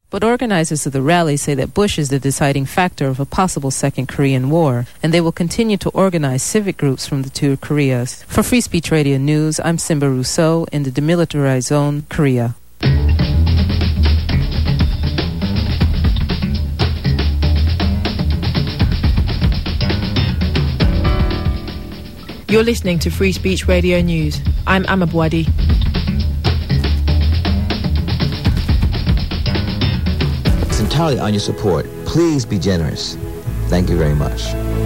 But organizers of the rally say that Bush is the deciding factor of a possible second Korean War, and they will continue to organize civic groups from the two Koreas. For Free Speech Radio News, I'm Simba Rousseau in the Demilitarized Zone, Korea. You're listening to Free Speech Radio News. I'm Amma Bwadi. It's entirely on your support. Please be generous. Thank you very much.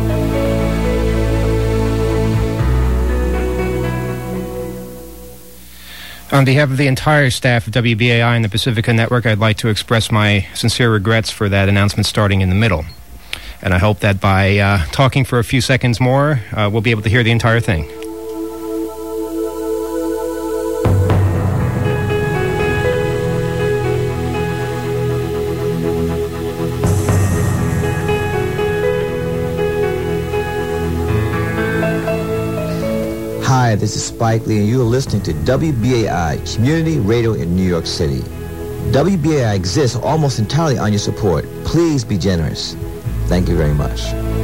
On behalf of the entire staff of WBAI and the Pacifica Network, I'd like to express my sincere regrets for that announcement starting in the middle. And I hope that by talking for a few seconds more, we'll be able to hear the entire thing. Hi, this is Spike Lee, and you are listening to WBAI, Community Radio in New York City. WBAI exists almost entirely on your support. Please be generous. Thank you very much.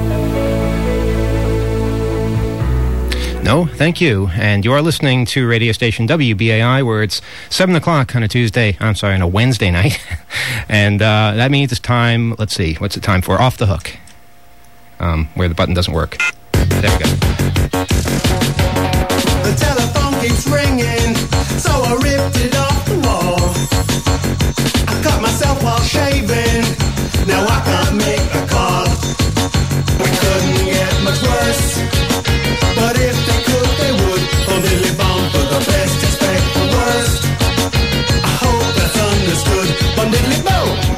No, thank you. And you are listening to radio station WBAI, where it's 7 o'clock on a Wednesday night. And that means it's time, let's see, what's the time for? Off the Hook, where the button doesn't work. There we go. The telephone keeps ringing, so I ripped it off the wall. I cut myself while shaving, now I can't make a call. We couldn't get much worse, but if they could, they would. Only bound for the best, expect the worst. I hope that's understood. Bundily bow.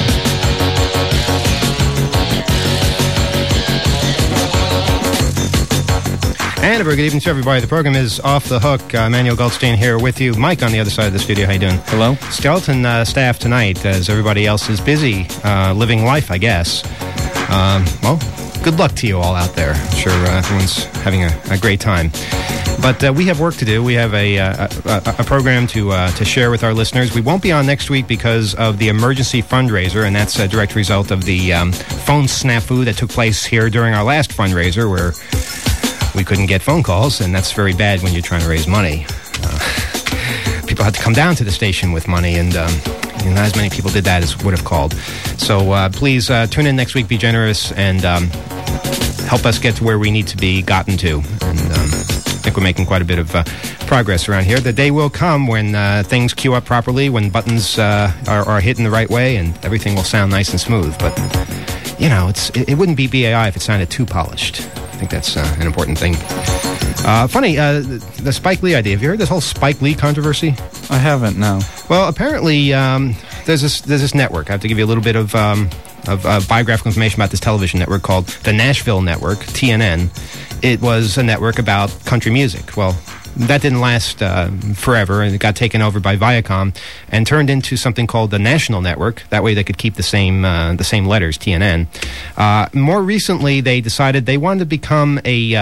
And a very good evening to everybody. The program is Off the Hook. Emmanuel Goldstein here with you. Mike on the other side of the studio. How you doing? Hello. Skeleton staff tonight, as everybody else is busy living life, I guess. Well, good luck to you all out there. I'm sure everyone's having a great time. But we have work to do. We have a program to share with our listeners. We won't be on next week because of the emergency fundraiser, and that's a direct result of the phone snafu that took place here during our last fundraiser, where we couldn't get phone calls, and that's very bad when you're trying to raise money. People had to come down to the station with money, and not as many people did that as would have called. So please tune in next week, be generous, and help us get to where we need to be gotten to. And I think we're making quite a bit of progress around here. The day will come when things queue up properly, when buttons are hit in the right way, and everything will sound nice and smooth. But, you know, it wouldn't be BAI if it sounded too polished. I think that's an important thing. Funny, the Spike Lee idea. Have you heard this whole Spike Lee controversy? I haven't, no. Well, apparently, there's this network. I have to give you a little bit of biographical information about this television network called the Nashville Network, TNN. It was a network about country music. Well, that didn't last forever, and it got taken over by Viacom and turned into something called the National Network. That way they could keep the same letters, TNN. More recently, they decided they wanted to become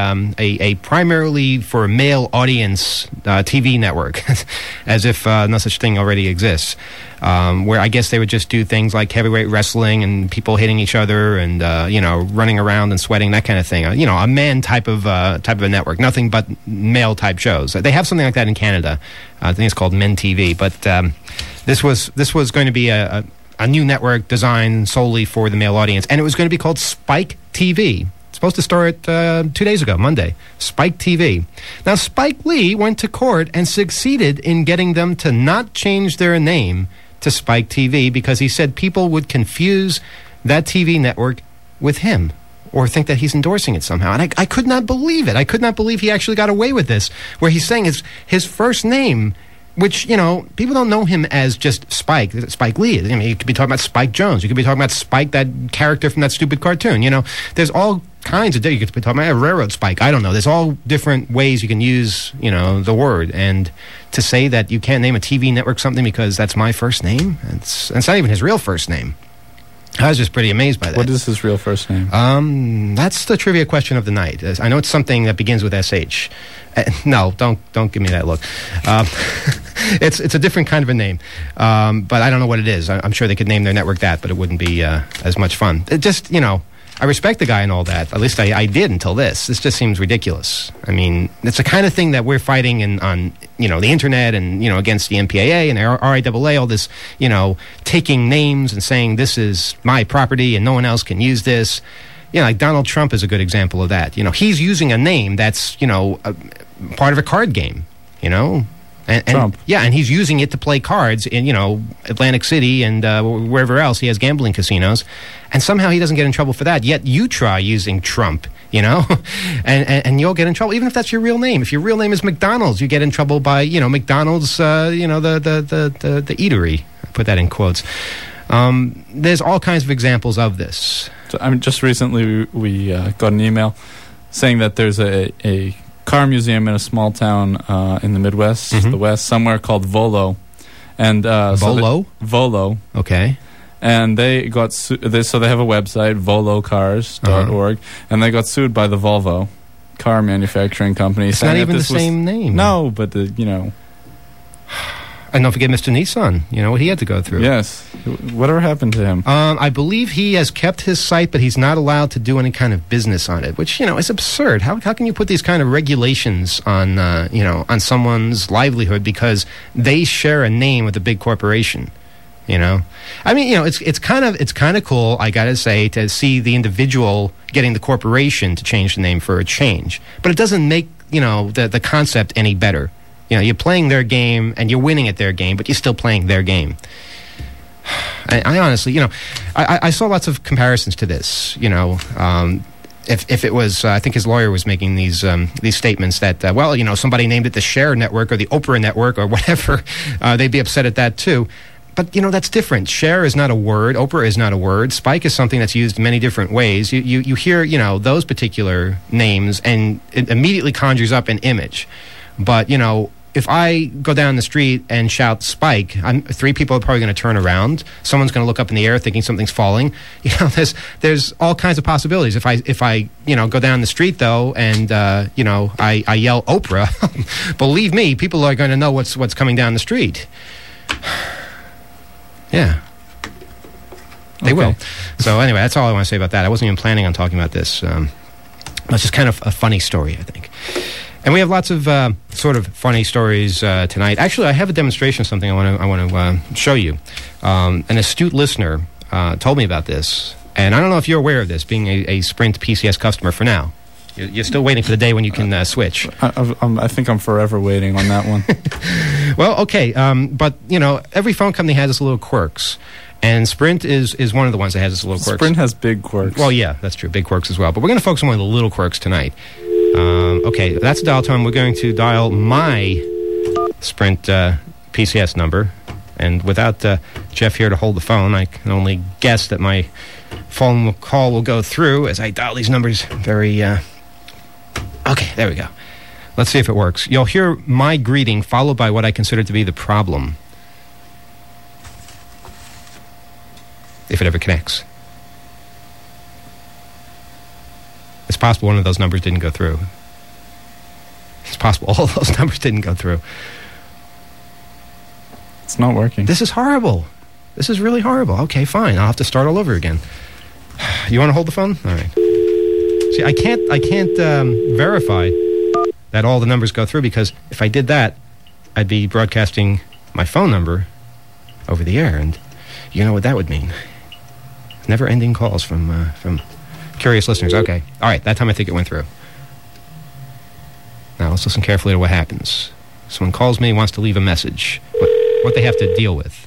a primarily for male audience TV network, as if no such thing already exists. Where I guess they would just do things like heavyweight wrestling and people hitting each other and running around and sweating, that kind of thing. A man type of a network, nothing but male type shows. They have something like that in Canada. I think it's called Men TV. But this was going to be a new network designed solely for the male audience, and it was going to be called Spike TV. It's supposed to start 2 days ago, Monday. Spike TV. Now, Spike Lee went to court and succeeded in getting them to not change their name to Spike TV because he said people would confuse that TV network with him or think that he's endorsing it somehow. And I could not believe it. I could not believe he actually got away with this, where he's saying his first name, which, people don't know him as just Spike Lee. I mean, you could be talking about Spike Jones. You could be talking about Spike, that character from that stupid cartoon. There's all kinds of, you could be talking about a railroad Spike. I don't know. There's all different ways you can use, the word. And to say that you can't name a TV network something because that's my first name, it's not even his real first name. I was just pretty amazed by that. What is his real first name? That's the trivia question of the night. I know it's something that begins with SH. No, don't give me that look. It's a different kind of a name, but I don't know what it is. I'm sure they could name their network that, but it wouldn't be as much fun. It just, I respect the guy and all that. At least I did until this. This just seems ridiculous. I mean, it's the kind of thing that we're fighting on the internet and, against the MPAA and RIAA, all this, taking names and saying this is my property and no one else can use this. Like Donald Trump is a good example of that. He's using a name that's, part of a card game, And, Trump. Yeah, and he's using it to play cards in, Atlantic City and wherever else he has gambling casinos. And somehow he doesn't get in trouble for that. Yet you try using Trump, and you'll get in trouble, even if that's your real name. If your real name is McDonald's, you get in trouble by, McDonald's, the eatery. I put that in quotes. There's all kinds of examples of this. So, just recently we got an email saying that there's a car museum in a small town in the Midwest, the West, somewhere called Volo. And Volo? Volo. Okay. And they got so they have a website, volocars.org, and they got sued by the Volvo car manufacturing company. It's not even the same name. No, but And don't forget Mr. Nissan, what he had to go through. Yes. Whatever happened to him? I believe he has kept his site, but he's not allowed to do any kind of business on it, which, is absurd. How can you put these kind of regulations on, on someone's livelihood because they share a name with a big corporation? I mean, it's kind of cool, I gotta say, to see the individual getting the corporation to change the name for a change. But it doesn't make, the concept any better. You're playing their game, and you're winning at their game, but you're still playing their game. I honestly, I saw lots of comparisons to this. If it was, I think his lawyer was making these statements that, somebody named it the Share Network or the Oprah Network or whatever, they'd be upset at that too. But, that's different. Share is not a word. Oprah is not a word. Spike is something that's used many different ways. You hear, those particular names, and it immediately conjures up an image. But, if I go down the street and shout Spike, three people are probably going to turn around. Someone's going to look up in the air thinking something's falling. There's all kinds of possibilities. If I go down the street though and I yell Oprah, believe me, people are going to know what's coming down the street. Yeah. They will. So anyway, that's all I want to say about that. I wasn't even planning on talking about this. It's just kind of a funny story, I think. And we have lots of sort of funny stories tonight. Actually, I have a demonstration of something I want to show you. An astute listener told me about this, and I don't know if you're aware of this, being a Sprint PCS customer for now. You're still waiting for the day when you can switch. I think I'm forever waiting on that one. Well, okay, but every phone company has its little quirks. And Sprint is one of the ones that has its little quirks. Sprint has big quirks. Well, yeah, that's true. Big quirks as well. But we're going to focus on one of the little quirks tonight. Okay, that's the dial tone. We're going to dial my Sprint PCS number. And without Jeff here to hold the phone, I can only guess that my phone call will go through as I dial these numbers very... Okay, there we go. Let's see if it works. You'll hear my greeting followed by what I consider to be the problem. If it ever connects. It's possible one of those numbers didn't go through. It's possible all of those numbers didn't go through. It's not working. This is horrible. This is really horrible. Okay, fine. I'll have to start all over again. You want to hold the phone? All right. See, I can't verify that all the numbers go through, because if I did that, I'd be broadcasting my phone number over the air, and you know what that would mean. Never-ending calls from curious listeners. Okay. All right. That time I think it went through. Now let's listen carefully to what happens. Someone calls me, wants to leave a message. What they have to deal with.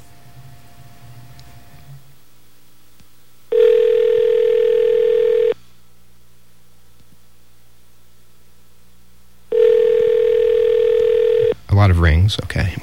A lot of rings. Okay.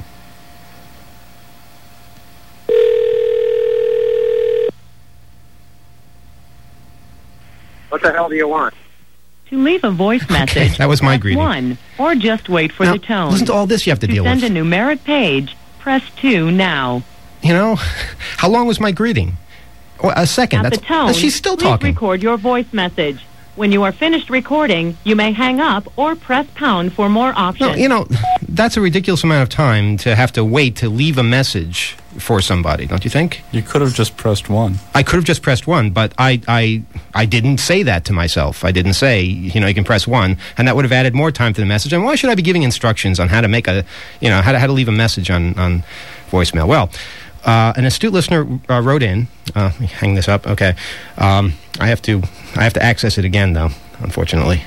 What the hell do you want? To leave a voice message, okay, that was my press greeting. 1, or just wait for now, the tone. Listen to all this you have to deal with. To send a numeric page, press 2 now. How long was my greeting? Oh, a second. At the tone, She's still please talking. record your voice message. When you are finished recording, you may hang up or press pound for more options. No, you know, that's a ridiculous amount of time to have to wait to leave a message for somebody, don't you think? You could have just pressed 1. I could have just pressed 1, but I didn't say that to myself. I didn't say, you can press 1, and that would have added more time to the message. And why should I be giving instructions on how to make a, how to leave a message on voicemail? Well, an astute listener wrote in. Let me hang this up. Okay, I have to access it again, though. Unfortunately.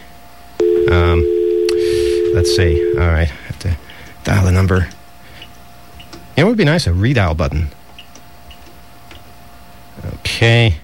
Let's see. All right, I have to dial the number. It would be nice, a redial button. Okay.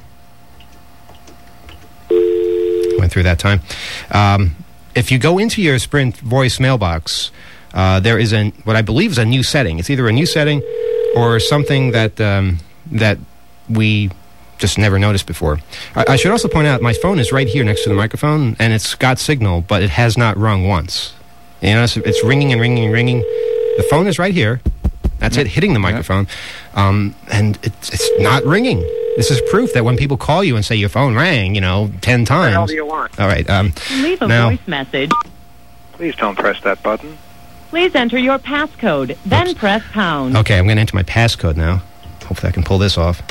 Went through that time. If you go into your Sprint voice mailbox, there is what I believe is a new setting. It's either a new setting or something that we just never noticed before. I should also point out my phone is right here next to the microphone, and it's got signal, but it has not rung once. So it's ringing and ringing and ringing. The phone is right here. That's it, hitting the microphone. And it's not ringing. This is proof that when people call you and say your phone rang, 10 times. What the hell do you want? All right. Leave a now, voice message. Please don't press that button. Please enter your passcode, then press pound. Okay, I'm going to enter my passcode now. Hopefully I can pull this off.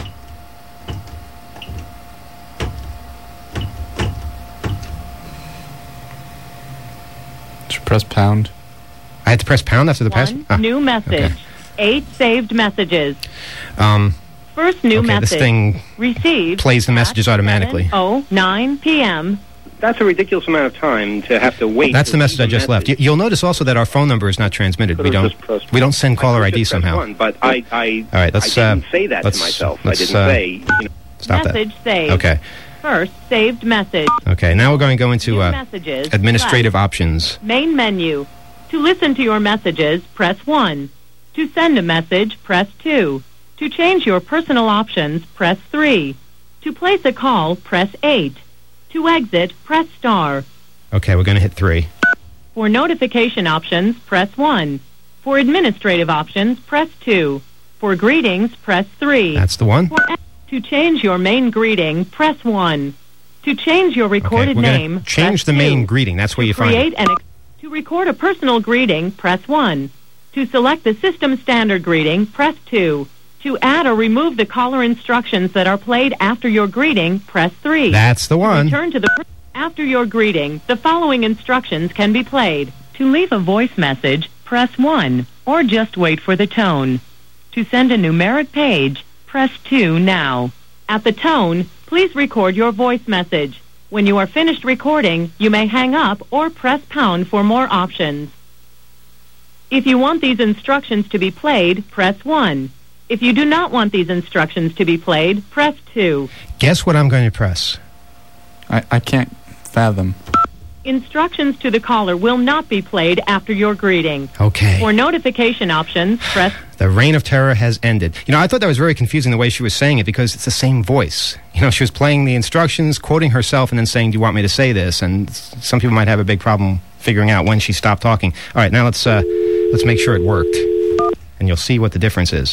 Did you press pound? I had to press pound after the passcode? New message. Okay. 8 saved messages. First new okay, message. This thing received plays the messages automatically. 7:09 p.m. That's a ridiculous amount of time to have to wait. That's the message I just left. You'll notice also that our phone number is not transmitted. We don't send caller ID somehow. But all right, let's, I didn't say that to myself. I didn't say. Stop message that. saved. Okay. First saved message. Okay, now we're going to go into messages. administrative options. Main menu. To listen to your messages, press 1. To send a message, press 2. To change your personal options, press 3. To place a call, press 8. To exit, press star. Okay, we're going to hit 3. For notification options, press 1. For administrative options, press 2. For greetings, press 3. That's the one. To change your main greeting, press 1. To change your recorded name, change the main greeting. That's where you find it. To record a personal greeting, press 1. To select the system standard greeting, press 2. To add or remove the caller instructions that are played after your greeting, press 3. That's the one. To return to after your greeting, the following instructions can be played. To leave a voice message, press 1, or just wait for the tone. To send a numeric page, press 2 now. At the tone, please record your voice message. When you are finished recording, you may hang up or press pound for more options. If you want these instructions to be played, press 1. If you do not want these instructions to be played, press 2. Guess what I'm going to press? I can't fathom. Instructions to the caller will not be played after your greeting. Okay. For notification options, press... The reign of terror has ended. I thought that was very confusing the way she was saying it because it's the same voice. She was playing the instructions, quoting herself, and then saying, do you want me to say this? And some people might have a big problem figuring out when she stopped talking. All right, now let's make sure it worked. And you'll see what the difference is.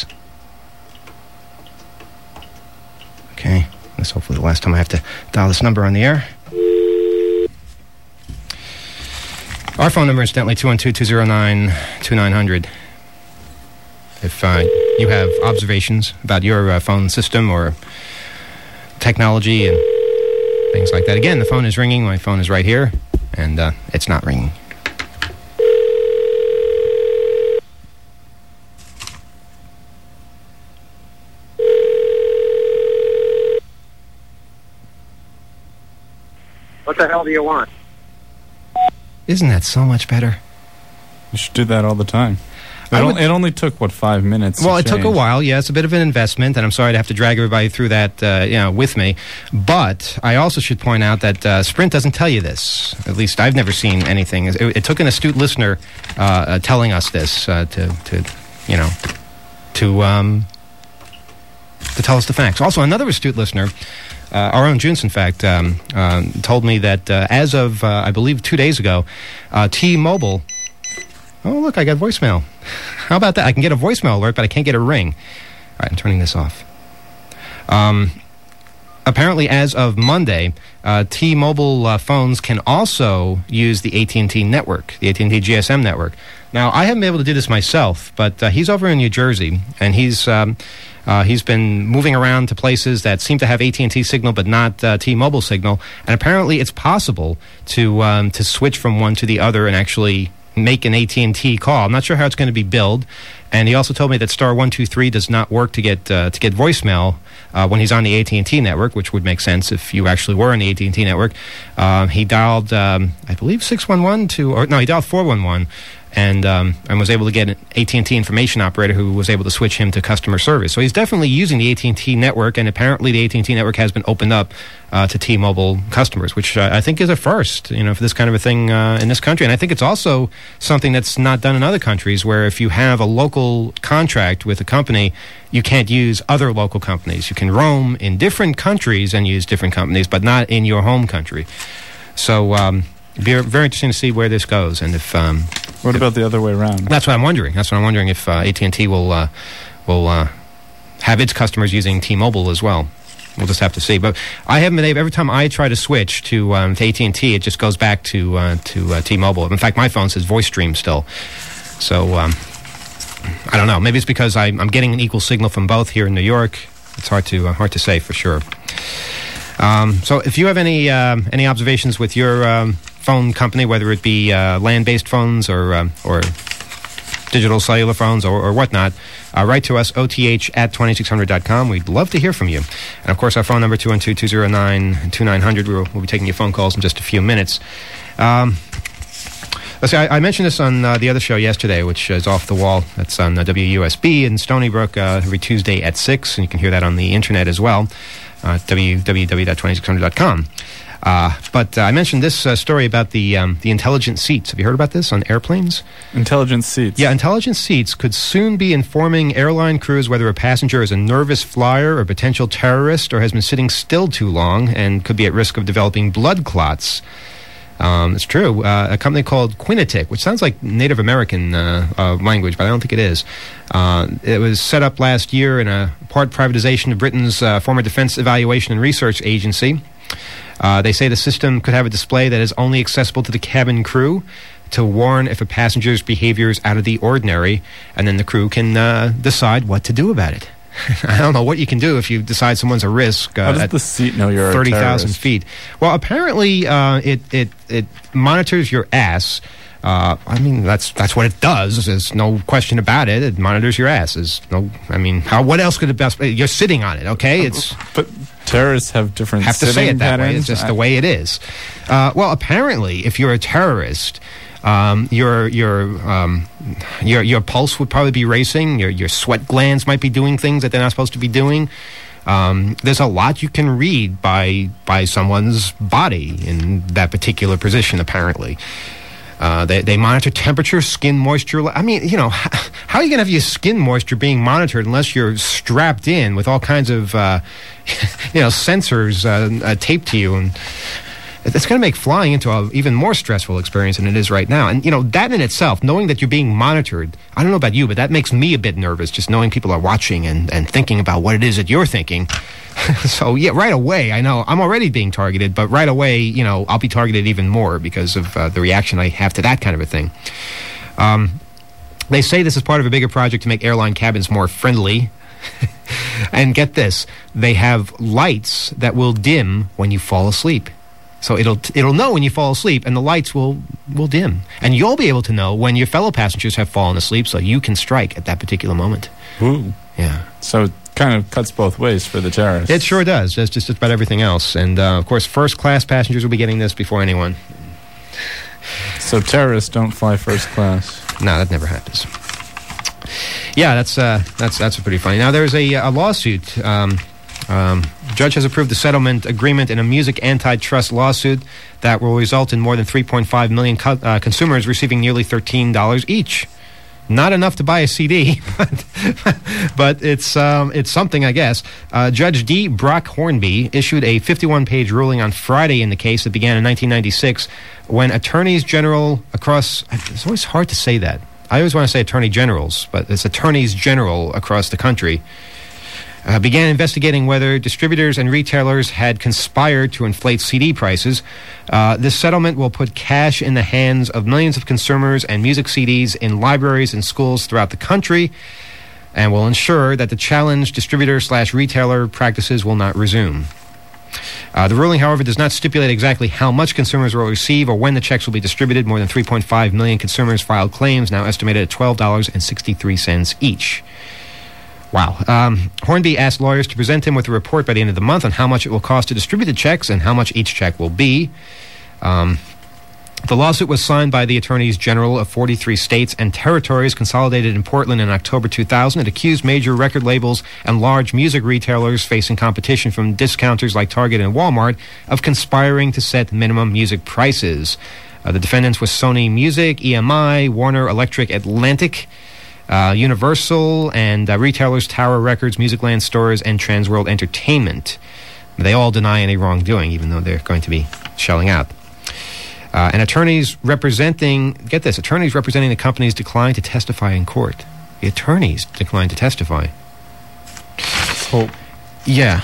Okay. That's hopefully the last time I have to dial this number on the air. Our phone number is incidentally 212-209-2900. If you have observations about your phone system or technology and things like that. Again, the phone is ringing. My phone is right here, and it's not ringing. What the hell do you want? Isn't that so much better? You should do that all the time. It only took, 5 minutes? Well, it took a while. Yeah, it's a bit of an investment, and I'm sorry to have to drag everybody through that, with me. But I also should point out that Sprint doesn't tell you this. At least I've never seen anything. It took an astute listener telling us this to tell us the facts. Also, another astute listener, our own Junce, in fact, told me that as of, I believe, 2 days ago, T-Mobile... Oh, look, I got voicemail. How about that? I can get a voicemail alert, but I can't get a ring. All right, I'm turning this off. apparently, as of Monday, T-Mobile phones can also use the AT&T network, the AT&T GSM network. Now, I haven't been able to do this myself, but he's over in New Jersey, and he's been moving around to places that seem to have AT&T signal but not T-Mobile signal, and apparently it's possible to switch from one to the other and actually make an AT&T call. I'm not sure how it's going to be billed, and he also told me that star 123 does not work to get voicemail when he's on the AT&T network, which would make sense if you actually were on the AT&T network. He dialed, I believe, 611 he dialed 411. And was able to get an AT&T information operator who was able to switch him to customer service. So he's definitely using the AT&T network, and apparently the AT&T network has been opened up to T-Mobile customers, which I think is a first, for this kind of a thing in this country. And I think it's also something that's not done in other countries, where if you have a local contract with a company, you can't use other local companies. You can roam in different countries and use different companies, but not in your home country. So very, very interesting to see where this goes, and if what about the other way around? That's what I'm wondering. If AT&T will have its customers using T-Mobile as well. We'll just have to see. But I haven't been able. Every time I try to switch to AT&T, it just goes back to T-Mobile. In fact, my phone says Voice Stream still. So I don't know. Maybe it's because I'm getting an equal signal from both here in New York. It's hard to say for sure. So if you have any observations with your phone company, whether it be land-based phones or digital cellular phones or whatnot, write to us, oth@2600.com. We'd love to hear from you. And, of course, our phone number, 212-209-2900. We'll be taking your phone calls in just a few minutes. Let's see, I mentioned this on the other show yesterday, which is Off the Wall. That's on WUSB in Stony Brook every Tuesday at 6, and you can hear that on the internet as well, www.2600.com. But I mentioned this story about the intelligent seats. Have you heard about this on airplanes? Intelligent seats? Yeah, intelligent seats could soon be informing airline crews whether a passenger is a nervous flyer or a potential terrorist or has been sitting still too long and could be at risk of developing blood clots. It's true. A company called Quinatic, which sounds like Native American language, but I don't think it is. It was set up last year in a part privatization of Britain's former Defense Evaluation and Research Agency. They say the system could have a display that is only accessible to the cabin crew to warn if a passenger's behavior is out of the ordinary, and then the crew can decide what to do about it. I don't know what you can do if you decide someone's a risk How does the seat know you're 30,000 feet. Well, apparently it monitors your ass. I mean, that's what it does. There's no question about it. It monitors your ass. What else could it best? You're sitting on it, okay? But terrorists have different have to say it that patterns. way. It's just the way it is. Well, apparently, if you're a terrorist, your pulse would probably be racing. Your sweat glands might be doing things that they're not supposed to be doing. There's a lot you can read by someone's body in that particular position, apparently. They monitor temperature, skin moisture. I mean, how are you going to have your skin moisture being monitored unless you're strapped in with all kinds of, sensors taped to you? And it's going to make flying into an even more stressful experience than it is right now. And, that in itself, knowing that you're being monitored, I don't know about you, but that makes me a bit nervous, just knowing people are watching and thinking about what it is that you're thinking. So, yeah, right away, I know I'm already being targeted, but right away, I'll be targeted even more because of the reaction I have to that kind of a thing. They say this is part of a bigger project to make airline cabins more friendly. And get this, they have lights that will dim when you fall asleep. So it'll know when you fall asleep, and the lights will dim. And you'll be able to know when your fellow passengers have fallen asleep, so you can strike at that particular moment. Ooh. Yeah. So it kind of cuts both ways for the terrorists. It sure does. It's just about everything else. And, of course, first-class passengers will be getting this before anyone. So terrorists don't fly first class? No, that never happens. Yeah, that's pretty funny. Now, there's a lawsuit. Judge has approved the settlement agreement in a music antitrust lawsuit that will result in more than 3.5 million consumers receiving nearly $13 each. Not enough to buy a CD, but it's something, I guess. Judge D. Brock Hornby issued a 51-page ruling on Friday in the case that began in 1996 when attorneys general across... It's always hard to say that. I always want to say attorney generals, but it's attorneys general across the country began investigating whether distributors and retailers had conspired to inflate CD prices. This settlement will put cash in the hands of millions of consumers and music CDs in libraries and schools throughout the country, and will ensure that the challenged distributor/retailer practices will not resume. The ruling, however, does not stipulate exactly how much consumers will receive or when the checks will be distributed. More than 3.5 million consumers filed claims, now estimated at $12.63 each. Wow. Hornby asked lawyers to present him with a report by the end of the month on how much it will cost to distribute the checks and how much each check will be. The lawsuit was signed by the attorneys general of 43 states and territories consolidated in Portland in October 2000. It accused major record labels and large music retailers facing competition from discounters like Target and Walmart of conspiring to set minimum music prices. The defendants were Sony Music, EMI, Warner Electric Atlantic, Universal, and retailers Tower Records, Musicland Stores, and Transworld Entertainment. They all deny any wrongdoing, even though they're going to be shelling out. And attorneys representing the companies declined to testify in court. The attorneys declined to testify. Oh. Yeah.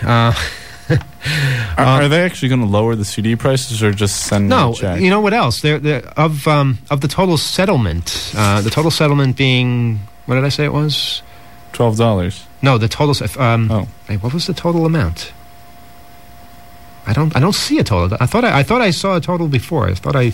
Are they actually going to lower the CD prices or just send a check? You know what else? Of the total settlement, the total settlement being, what did I say it was? $12. No, the total. Hey, what was the total amount? I don't see a total. I thought I saw a total before.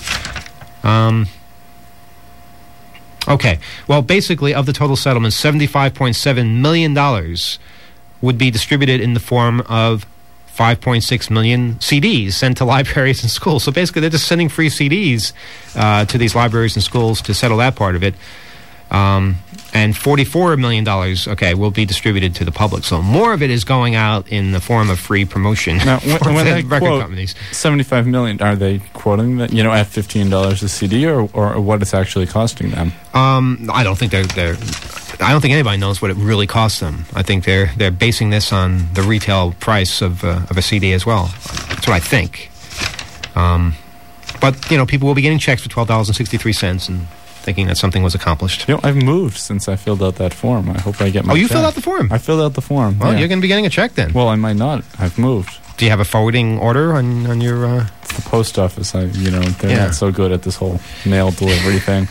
Okay. Well, basically, of the total settlement, $75.7 million would be distributed in the form of 5.6 million CDs sent to libraries and schools. So basically, they're just sending free CDs to these libraries and schools to settle that part of it. And $44 million, will be distributed to the public. So more of it is going out in the form of free promotion. Now, when they record quote companies. $75 million, are they quoting that, at $15 a CD, or what it's actually costing them? I don't think I don't think anybody knows what it really costs them. I think they're basing this on the retail price of a CD as well. That's what I think. But people will be getting checks for $12.63 and thinking that something was accomplished. I've moved since I filled out that form. I hope I get my check. Filled out the form? I filled out the form. Well, you're going to be getting a check then. Well, I might not. I've moved. Do you have a forwarding order on your... It's the post office. They're not so good at this whole mail delivery thing.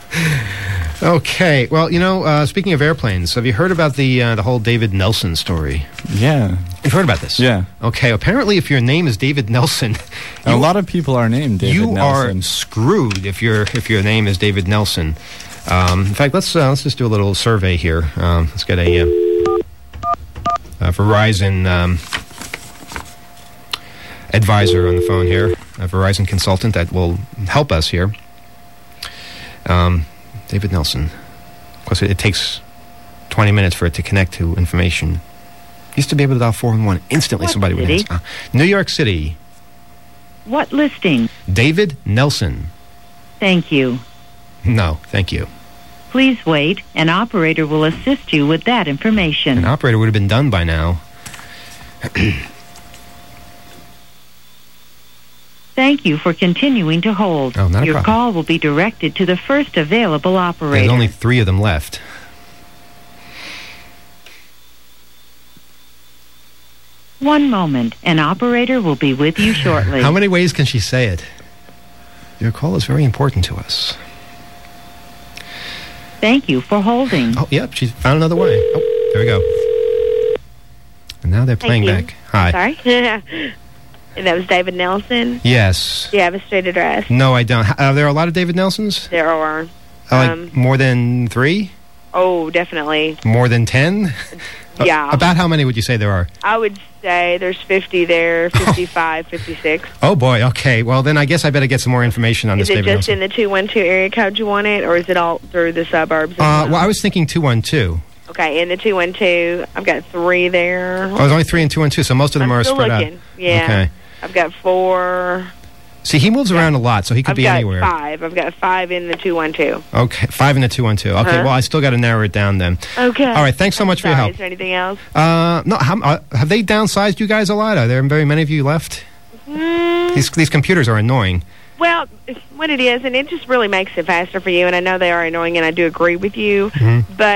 Okay. Well, speaking of airplanes, have you heard about the whole David Nelson story? Yeah. You've heard about this? Yeah. Okay. Apparently, if your name is David Nelson... a lot of people are named David Nelson. You are screwed if your name is David Nelson. In fact, let's just do a little survey here. Let's get a Verizon advisor on the phone here, a Verizon consultant that will help us here. David Nelson. Of course, it takes 20 minutes for it to connect to information. Used to be able to dial 411 instantly. What somebody would city? answer. New York City. What listing? David Nelson. Thank you. No, thank you. Please wait. An operator will assist you with that information. An operator would have been done by now. Thank you for continuing to hold. Oh, not a Your problem. call will be directed to the first available operator. There's only 3 of them left. One moment. An operator will be with you shortly. How many ways can she say it? Your call is very important to us. Thank you for holding. Oh, yep, she found another way. Oh, there we go. And now they're playing Thank back. Hi. Sorry? And that was David Nelson? Yes. Do you have a street address? No, I don't. Are there a lot of David Nelsons? There are. More than 3? Oh, definitely. More than 10? Yeah. About how many would you say there are? I would say there's 50 there, 55, 56. Oh, boy. Okay. Well, then I guess I better get some more information on Is this it David just Nelson. in the 212 area code you want it, or is it all through the suburbs? Well, I was thinking 212. Okay, in the 212, I've got 3 there. Oh, there's only 3 and 212, so most of them I'm are still spread looking. out. Yeah. Okay. I've got 4. See, he moves around a lot, so he could be anywhere. I've got 5 in the 212. Okay, 5 in the 212. Okay, well, I still got to narrow it down then. Okay. All right, thanks so much for your help. Is there anything else? No, have they downsized you guys a lot? Are there very many of you left? These computers are annoying. Well, what it is, and it just really makes it faster for you, and I know they are annoying, and I do agree with you, but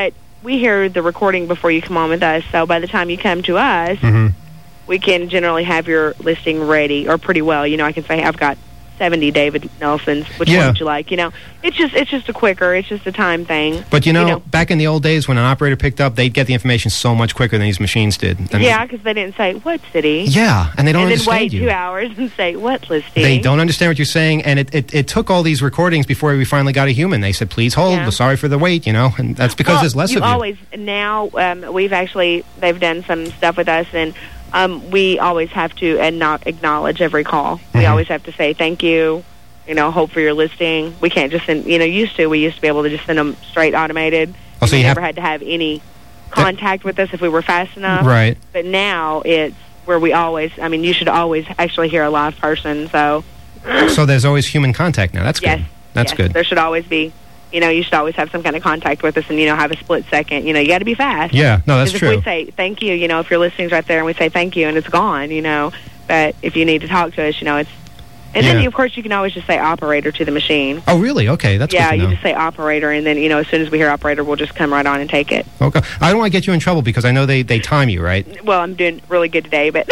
we hear the recording before you come on with us. So by the time you come to us, we can generally have your listing ready, or pretty well. I can say I've got 70 David Nelsons. Which one would you like? It's just a quicker. It's just a time thing. But back in the old days when an operator picked up, they'd get the information so much quicker than these machines did. Because they didn't say what city. Yeah, and they don't understand and then wait 2 hours and say what listing. They don't understand what you're saying, and it took all these recordings before we finally got a human. They said, "Please hold. We're sorry for the wait." And that's because there's less of you. Always now they've done some stuff with us and. We always have to not acknowledge every call. We always have to say thank you, hope for your listing. We can't just send, we used to be able to just send them straight automated. So we never had to have any contact with us if we were fast enough. Right. But now it's where we always, you should always actually hear a live person. So there's always human contact now. That's good. That's good. There should always be. You should always have some kind of contact with us and, have a split second. You got to be fast. Yeah, no, that's true. If we say thank you, if your listing's right there and we say thank you and it's gone, but if you need to talk to us, it's... And then, of course, you can always just say operator to the machine. Oh, really? Okay, that's good to know. Yeah, you just say operator, and then, as soon as we hear operator, we'll just come right on and take it. Okay. I don't want to get you in trouble because I know they time you, right? Well, I'm doing really good today, but...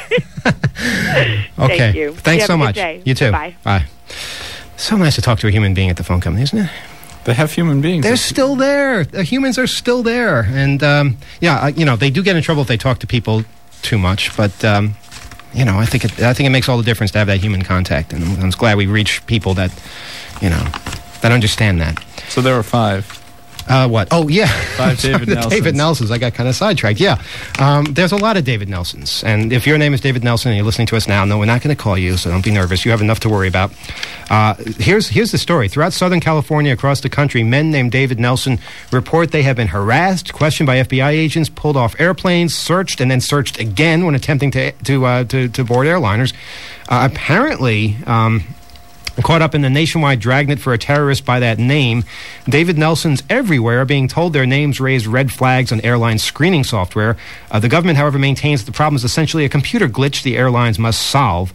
Okay. Thank you. Thanks so much. Day. You too. Bye. Bye. So nice to talk to a human being at the phone company, isn't it? They have human beings. They're still there. The humans are still there. And, they do get in trouble if they talk to people too much. But, I think it makes all the difference to have that human contact. And I'm glad we reach people that, that understand that. So there were 5. What? Oh, yeah. 5 David Nelsons. David Nelsons. I got kind of sidetracked. Yeah. There's a lot of David Nelsons. And if your name is David Nelson and you're listening to us now, no, we're not going to call you, so don't be nervous. You have enough to worry about. Here's the story. Throughout Southern California, across the country, men named David Nelson report they have been harassed, questioned by FBI agents, pulled off airplanes, searched, and then searched again when attempting to board airliners. Apparently... Caught up in the nationwide dragnet for a terrorist by that name, David Nelsons everywhere are being told their names raised red flags on airline screening software. The government, however, maintains that the problem is essentially a computer glitch the airlines must solve.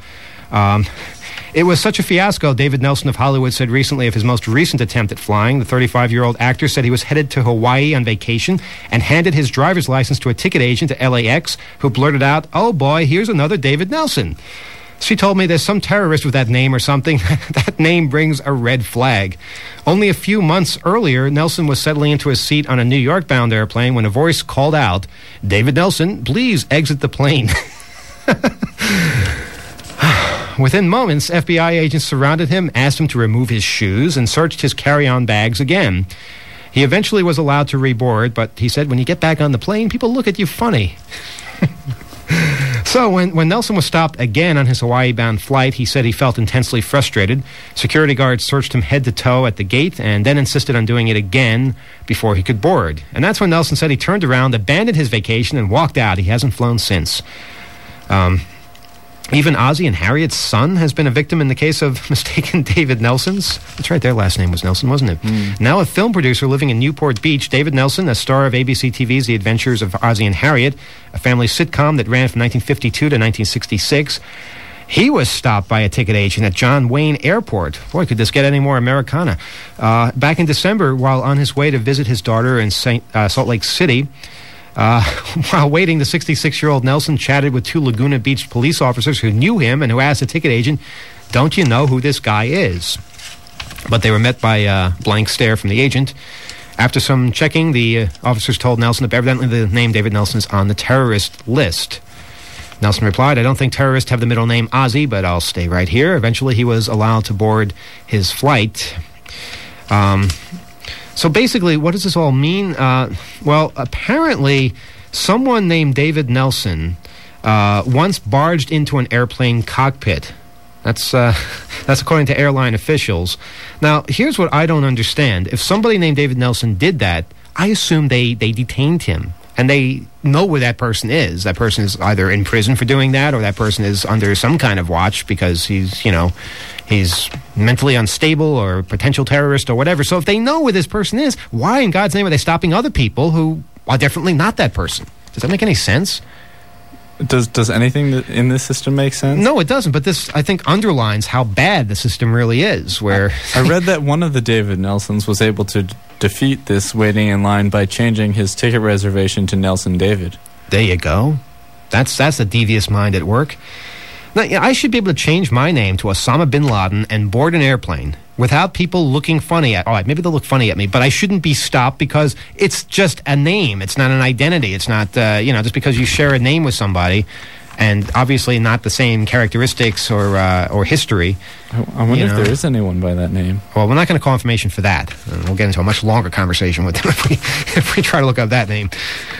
It was such a fiasco, David Nelson of Hollywood said recently of his most recent attempt at flying. The 35-year-old actor said he was headed to Hawaii on vacation and handed his driver's license to a ticket agent at LAX who blurted out, "Oh boy, here's another David Nelson." She told me there's some terrorist with that name or something. That name brings a red flag. Only a few months earlier, Nelson was settling into his seat on a New York-bound airplane when a voice called out, "David Nelson, please exit the plane." Within moments, FBI agents surrounded him, asked him to remove his shoes, and searched his carry-on bags again. He eventually was allowed to reboard, but he said when you get back on the plane, people look at you funny. So when Nelson was stopped again on his Hawaii-bound flight, he said he felt intensely frustrated. Security guards searched him head to toe at the gate and then insisted on doing it again before he could board. And that's when Nelson said he turned around, abandoned his vacation, and walked out. He hasn't flown since. Even Ozzie and Harriet's son has been a victim in the case of mistaken David Nelsons. That's right, their last name was Nelson, wasn't it? Now a film producer living in Newport Beach, David Nelson, a star of ABC TV's The Adventures of Ozzie and Harriet, a family sitcom that ran from 1952 to 1966. He was stopped by a ticket agent at John Wayne Airport. Boy, could this get any more Americana. Back in December, while on his way to visit his daughter in Salt Lake City, while waiting, the 66-year-old Nelson chatted with 2 Laguna Beach police officers who knew him and who asked the ticket agent, "Don't you know who this guy is?" But they were met by a blank stare from the agent. After some checking, the officers told Nelson that evidently the name David Nelson is on the terrorist list. Nelson replied, "I don't think terrorists have the middle name Ozzie, but I'll stay right here." Eventually, he was allowed to board his flight. So basically, what does this all mean? Well, apparently, someone named David Nelson once barged into an airplane cockpit. That's according to airline officials. Now, here's what I don't understand. If somebody named David Nelson did that, I assume they detained him. And they know where that person is. That person is either in prison for doing that, or that person is under some kind of watch because he's mentally unstable or a potential terrorist or whatever. So if they know where this person is, why in God's name are they stopping other people who are definitely not that person? Does that make any sense? Does anything in this system make sense? No, it doesn't. But this, I think, underlines how bad the system really is. Where I read that one of the David Nelsons was able to defeat this waiting in line by changing his ticket reservation to Nelson David. There you go. That's a devious mind at work. Now, I should be able to change my name to Osama bin Laden and board an airplane without people looking funny at. All right, maybe they'll look funny at me, but I shouldn't be stopped because it's just a name. It's not an identity. It's not just because you share a name with somebody, and obviously not the same characteristics or history. I wonder if there is anyone by that name. Well, we're not going to call information for that. We'll get into a much longer conversation with them if we try to look up that name.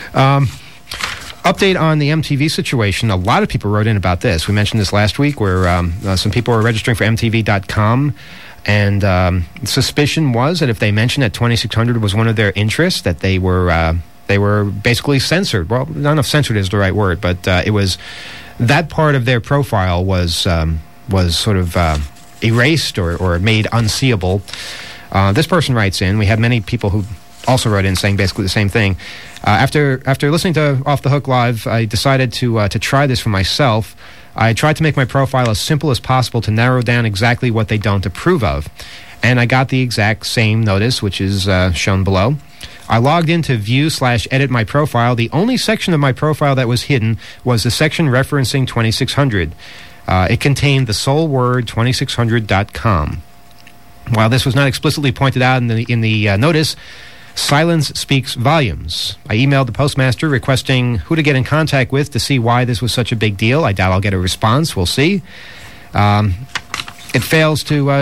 Update on the MTV situation. A lot of people wrote in about this. We mentioned this last week where some people were registering for MTV.com, and suspicion was that if they mentioned that 2600 was one of their interests, that they were basically censored. Well, I don't know if censored is the right word, but it was that part of their profile was sort of erased or made unseeable. This person writes in. We had many people who also wrote in saying basically the same thing. After listening to Off the Hook Live, I decided to try this for myself. I tried to make my profile as simple as possible to narrow down exactly what they don't approve of. And I got the exact same notice, which is shown below. I logged in to view/edit my profile. The only section of my profile that was hidden was the section referencing 2600. It contained the sole word 2600.com. While this was not explicitly pointed out in the notice, silence speaks volumes. I emailed the postmaster requesting who to get in contact with to see why this was such a big deal. I doubt I'll get a response. We'll see. I failed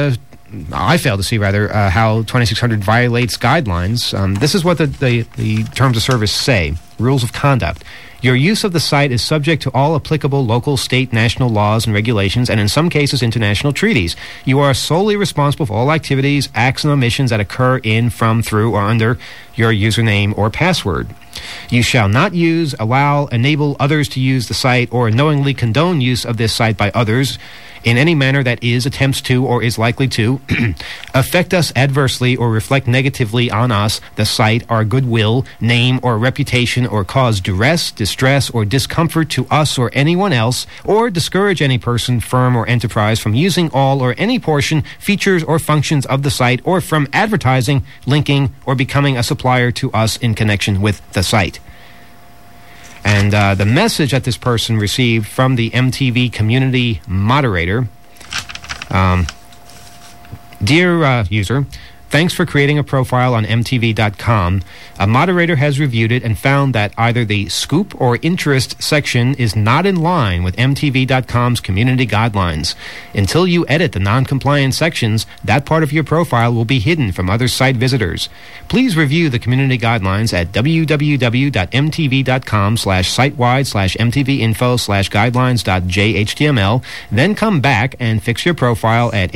to see how 2600 violates guidelines. This is what the terms of service say. Rules of conduct. Your use of the site is subject to all applicable local, state, national laws and regulations, and in some cases, international treaties. You are solely responsible for all activities, acts, and omissions that occur in, from, through, or under your username or password. You shall not use, allow, enable others to use the site, or knowingly condone use of this site by others in any manner that is, attempts to, or is likely to affect us adversely or reflect negatively on us, the site, our goodwill, name, or reputation, or cause duress, distress, or discomfort to us or anyone else, or discourage any person, firm, or enterprise from using all or any portion, features, or functions of the site, or from advertising, linking, or becoming a supplier to us in connection with the site. And the message that this person received from the MTV community moderator, Dear user, thanks for creating a profile on MTV.com. A moderator has reviewed it and found that either the scoop or interest section is not in line with MTV.com's community guidelines. Until you edit the non-compliant sections, that part of your profile will be hidden from other site visitors. Please review the community guidelines at www.mtv.com/sitewide/mtvinfo/guidelines.jhtml. Then come back and fix your profile at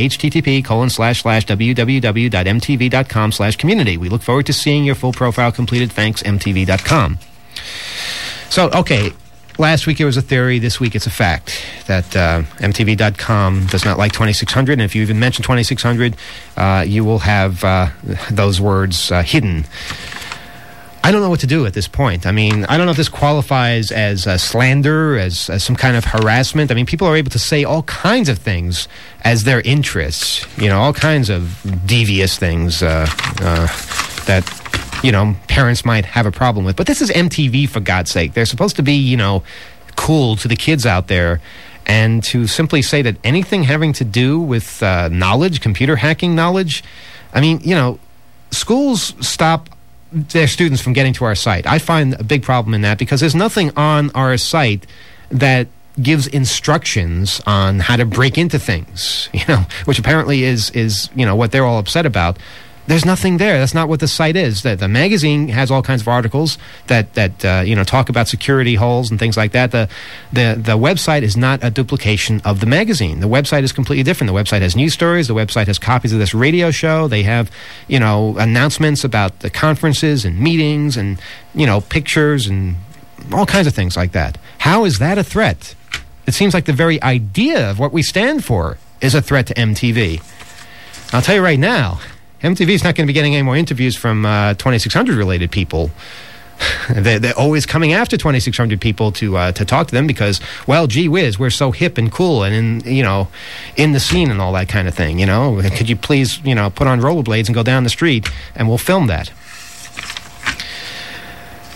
http://www.mtv.com/community. We look forward to seeing your full profile completed. Thanks, MTV.com. So, okay, last week it was a theory. This week it's a fact that MTV.com does not like 2600. And if you even mention 2600, you will have those words hidden. I don't know what to do at this point. I mean, I don't know if this qualifies as slander, as some kind of harassment. I mean, people are able to say all kinds of things as their interests, all kinds of devious things that, parents might have a problem with. But this is MTV, for God's sake. They're supposed to be, cool to the kids out there. And to simply say that anything having to do with knowledge, computer hacking knowledge, I mean, schools stop their students from getting to our site. I find a big problem in that because there's nothing on our site that gives instructions on how to break into things, which apparently is what they're all upset about. There's nothing there. That's not what the site is. The magazine has all kinds of articles that talk about security holes and things like that. The website is not a duplication of the magazine. The website is completely different. The website has news stories. The website has copies of this radio show. They have, announcements about the conferences and meetings and, pictures and all kinds of things like that. How is that a threat? It seems like the very idea of what we stand for is a threat to MTV. I'll tell you right now, MTV is not going to be getting any more interviews from 2600-related people. They're always coming after 2600 people to talk to them because, well, gee whiz, we're so hip and cool and in the scene and all that kind of thing. Could you please put on rollerblades and go down the street and we'll film that.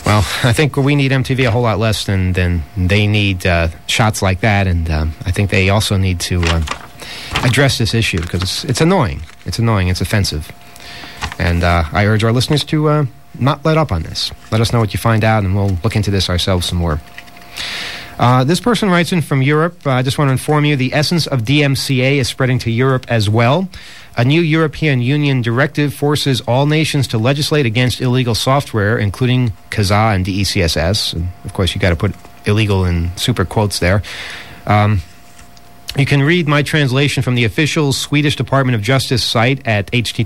Well, I think we need MTV a whole lot less than they need shots like that, and I think they also need to address this issue because it's annoying. It's annoying. It's offensive. And I urge our listeners to not let up on this. Let us know what you find out, and we'll look into this ourselves some more. This person writes in from Europe. I just want to inform you the essence of DMCA is spreading to Europe as well. A new European Union directive forces all nations to legislate against illegal software, including Kazaa and DECSS. And of course, you got to put illegal in super quotes there. You can read my translation from the official Swedish Department of Justice site at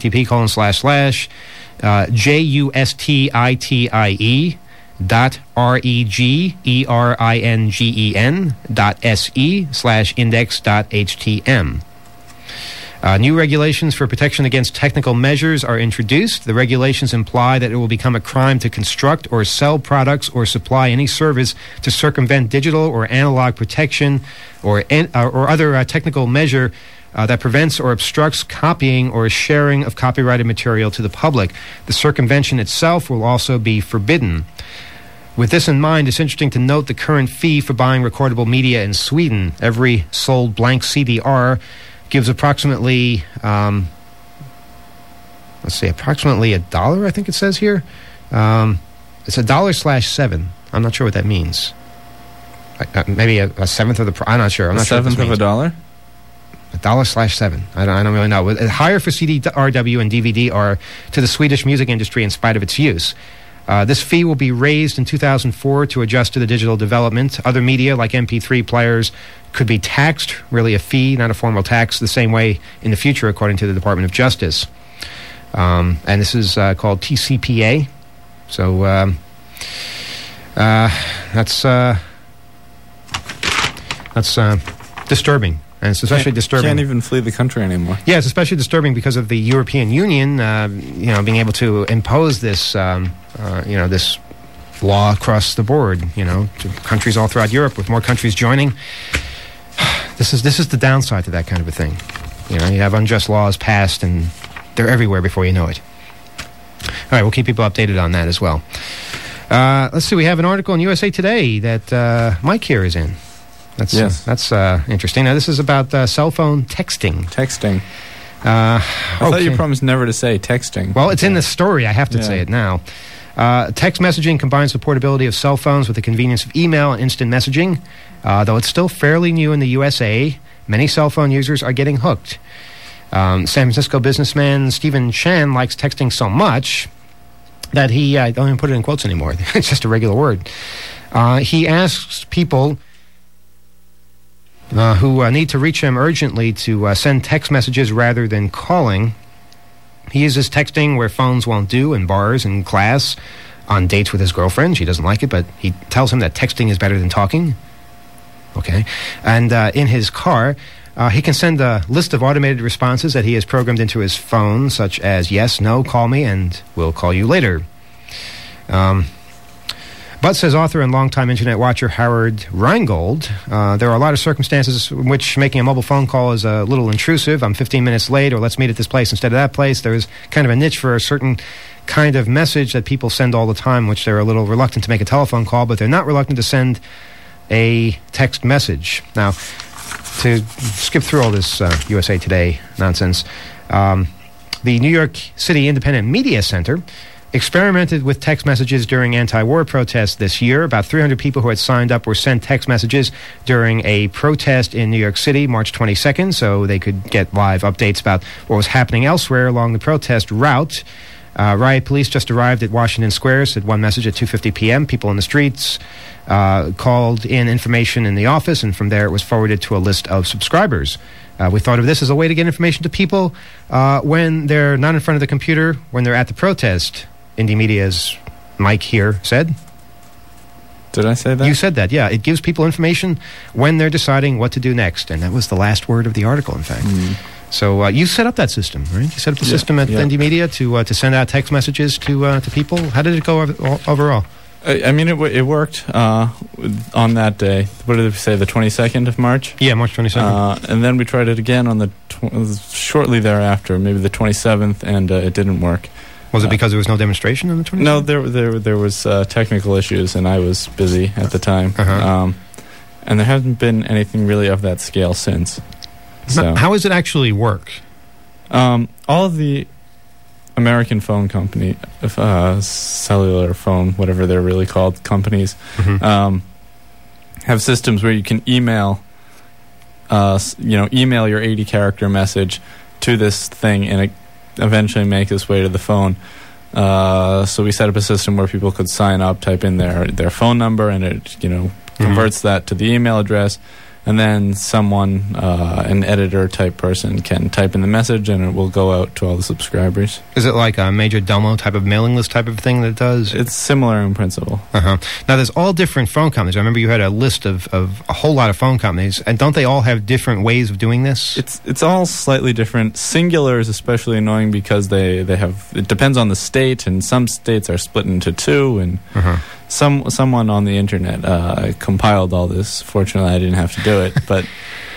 http://JUSTITIE.REGENGEN.SE/index.htm. New regulations for protection against technical measures are introduced. The regulations imply that it will become a crime to construct or sell products or supply any service to circumvent digital or analog protection or other technical measure that prevents or obstructs copying or sharing of copyrighted material to the public. The circumvention itself will also be forbidden. With this in mind, it's interesting to note the current fee for buying recordable media in Sweden. Every sold blank CDR gives approximately, approximately $1, I think it says here. It's $1/7. I'm not sure what that means. Maybe a seventh of the I'm not sure. I'm not sure. A seventh of $1? $1/7. I don't really know. Higher for CD-RW and DVD-R to the Swedish music industry in spite of its use. This fee will be raised in 2004 to adjust to the digital development. Other media, like MP3 players, could be taxed, really a fee, not a formal tax, the same way in the future, according to the Department of Justice. And this is called TCPA. So that's disturbing. And it's especially disturbing. Can't even flee the country anymore. Yeah, it's especially disturbing because of the European Union, being able to impose this, this law across the board. To countries all throughout Europe, with more countries joining. This is the downside to that kind of a thing. You have unjust laws passed, and they're everywhere before you know it. All right, we'll keep people updated on that as well. Let's see. We have an article in USA Today that Mike here is in. That's interesting. Now, this is about cell phone texting. I thought you promised never to say texting. Well, it's in the story. I have to say it now. Text messaging combines the portability of cell phones with the convenience of email and instant messaging. Though it's still fairly new in the USA, many cell phone users are getting hooked. San Francisco businessman Stephen Chan likes texting so much that he, I don't even put it in quotes anymore. It's just a regular word. He asks people who need to reach him urgently to send text messages rather than calling. He uses texting where phones won't do, in bars and class, on dates with his girlfriend. She doesn't like it, but he tells him that texting is better than talking. Okay. And in his car, he can send a list of automated responses that he has programmed into his phone, such as yes, no, call me, and we'll call you later. But, says author and longtime Internet watcher Howard Reingold, there are a lot of circumstances in which making a mobile phone call is a little intrusive. I'm 15 minutes late, or let's meet at this place instead of that place. There's kind of a niche for a certain kind of message that people send all the time, which they're a little reluctant to make a telephone call, but they're not reluctant to send a text message. Now, to skip through all this USA Today nonsense, the New York City Independent Media Center experimented with text messages during anti-war protests this year. About 300 people who had signed up were sent text messages during a protest in New York City, March 22nd, so they could get live updates about what was happening elsewhere along the protest route. Riot police just arrived at Washington Square, said one message at 2:50 p.m. People in the streets called in information in the office, and from there it was forwarded to a list of subscribers. We thought of this as a way to get information to people when they're not in front of the computer, when they're at the protest. Indie Media's Mike here said. Did I say that? You said that, yeah. It gives people information when they're deciding what to do next. And that was the last word of the article, in fact. So you set up that system, right? You set up the system at Indie Media to send out text messages to people. How did it go overall? I mean, it worked on that day. What did it say, the 22nd of March? Yeah, March 22nd. And then we tried it again on the shortly thereafter, maybe the 27th, and it didn't work. Was it because there was no demonstration on the 27th? No, there was technical issues, and I was busy at the time. And there hasn't been anything really of that scale since. So, how does it actually work? All of the American phone company, cellular phone, whatever they're really called, companies, have systems where you can email your 80-character message to this thing, and it eventually makes its way to the phone. So we set up a system where people could sign up, type in their phone number, and it converts that to the email address, and then someone, an editor-type person, can type in the message, and it will go out to all the subscribers. Is it like a Major Domo type of mailing list type of thing that it does? It's similar in principle. Now, there's all different phone companies. I remember you had a list of a whole lot of phone companies, and don't they all have different ways of doing this? It's all slightly different. Singular is especially annoying because they have... It depends on the state, and some states are split into two, and... Someone on the internet compiled all this. Fortunately, I didn't have to do it, but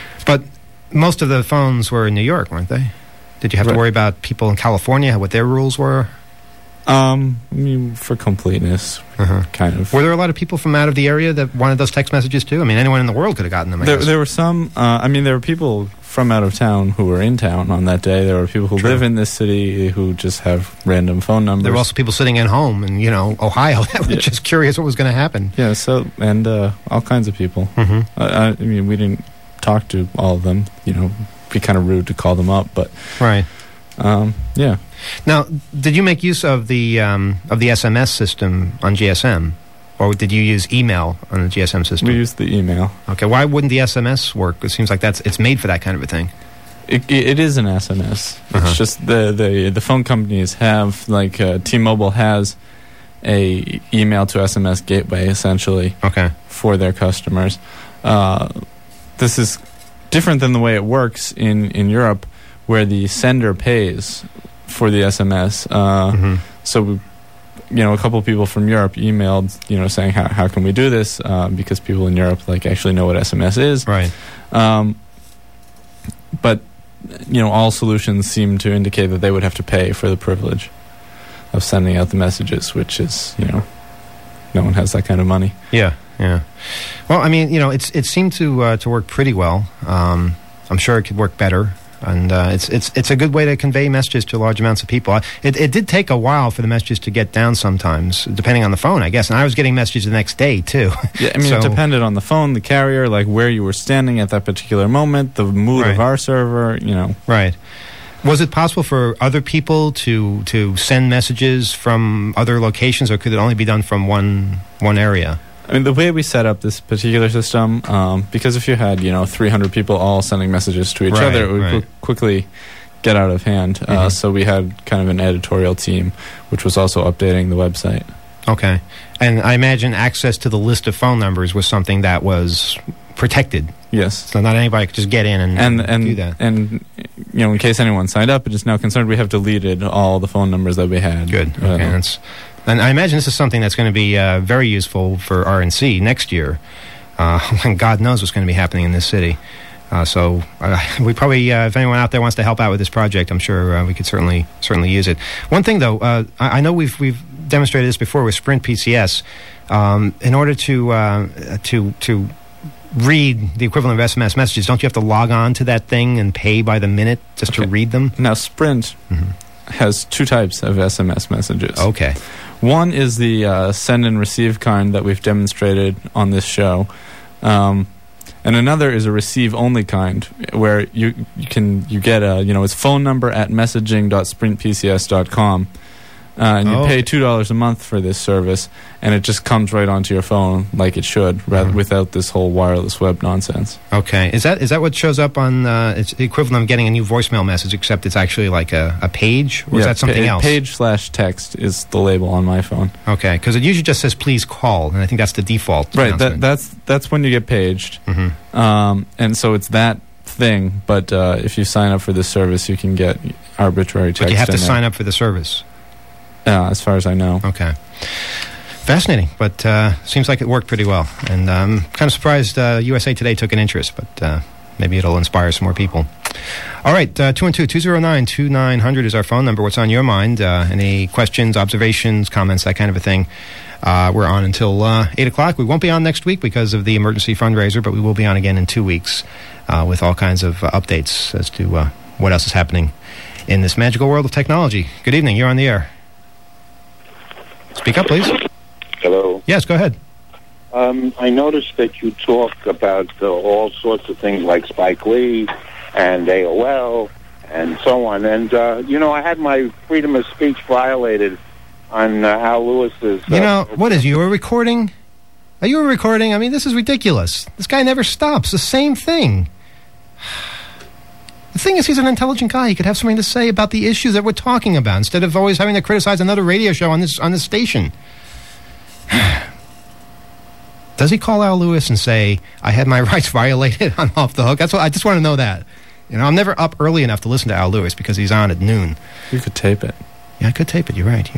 most of the phones were in New York, weren't they? Did you have to worry about people in California, what their rules were? I mean, for completeness, kind of. Were there a lot of people from out of the area that wanted those text messages too? I mean, anyone in the world could have gotten them. There were some. There were people from out of town who were in town on that day. There were people who live in this city who just have random phone numbers. There were also people sitting at home in Ohio that were just curious what was going to happen. Yeah. So all kinds of people. I mean, we didn't talk to all of them. It'd be kind of rude to call them up, but right. Yeah. Now, did you make use of the SMS system on GSM, or did you use email on the GSM system? We used the email. Okay, why wouldn't the SMS work? It seems like it's made for that kind of a thing. It is an SMS. It's just the phone companies have, like T-Mobile has a email to SMS gateway essentially. Okay. For their customers. This is different than the way it works in Europe, where the sender pays for the SMS. So, a couple of people from Europe emailed, saying how can we do this? Because people in Europe actually know what SMS is. Right. But all solutions seem to indicate that they would have to pay for the privilege of sending out the messages, which is no one has that kind of money. Yeah. Well, I mean, it seemed to work pretty well. I'm sure it could work better. And it's a good way to convey messages to large amounts of people. It did take a while for the messages to get down sometimes, depending on the phone, I guess. And I was getting messages the next day, too. Yeah, I mean, it depended on the phone, the carrier, where you were standing at that particular moment, the mood of our server, Right. Was it possible for other people to send messages from other locations, or could it only be done from one area? I mean, the way we set up this particular system, because if you had, 300 people all sending messages to each other, it would quickly get out of hand. So we had kind of an editorial team, which was also updating the website. Okay. And I imagine access to the list of phone numbers was something that was protected. Yes. So not anybody could just get in and do that. And, in case anyone signed up, it is now concerned we have deleted all the phone numbers that we had. Good. Okay. And I imagine this is something that's going to be very useful for RNC next year. And God knows what's going to be happening in this city. So we probably, if anyone out there wants to help out with this project, I'm sure we could certainly use it. One thing, though, I know we've demonstrated this before with Sprint PCS. In order to read the equivalent of SMS messages, don't you have to log on to that thing and pay by the minute just to read them? Now, Sprint has two types of SMS messages. Okay. One is the send and receive kind that we've demonstrated on this show. And another is a receive-only kind, where you get it's phone number at messaging.sprintpcs.com. And you pay $2 a month for this service, and it just comes right onto your phone like it should, without this whole wireless web nonsense. Okay. Is that what shows up on, it's the equivalent of getting a new voicemail message, except it's actually like a page? Or is that something else? Page/text is the label on my phone. Okay, because it usually just says please call, and I think that's the default. Right, that's when you get paged. And so it's that thing, but if you sign up for this service, you can get arbitrary text. But you have to sign up for the service. As far as I know. Okay. Fascinating, but seems like it worked pretty well. And I'm kind of surprised USA Today took an interest, but maybe it'll inspire some more people. All right, 212-209-2900 is our phone number. What's on your mind? Any questions, observations, comments, that kind of a thing? We're on until 8 o'clock. We won't be on next week because of the emergency fundraiser, but we will be on again in 2 weeks with all kinds of updates as to what else is happening in this magical world of technology. Good evening. You're on the air. Speak up, please. Hello. Yes, go ahead. I noticed that you talk about all sorts of things like Spike Lee and AOL and so on. And, I had my freedom of speech violated on Al Lewis's... what is, you a recording? Are you a recording? I mean, this is ridiculous. This guy never stops. The same thing. The thing is, he's an intelligent guy. He could have something to say about the issues that we're talking about instead of always having to criticize another radio show on this station. Does he call Al Lewis and say, I had my rights violated, I'm off the hook? That's what I just want to know that. I'm never up early enough to listen to Al Lewis because he's on at noon. You could tape it. Yeah, I could tape it. You're right.